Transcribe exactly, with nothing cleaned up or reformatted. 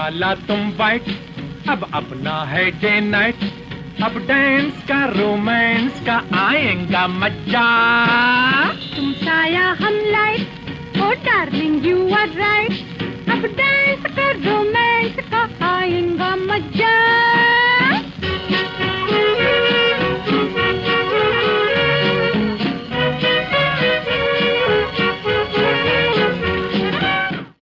काला तुम वाइट, अब अपना है डे नाइट। अब डांस का रोमांस का आएगा मजा।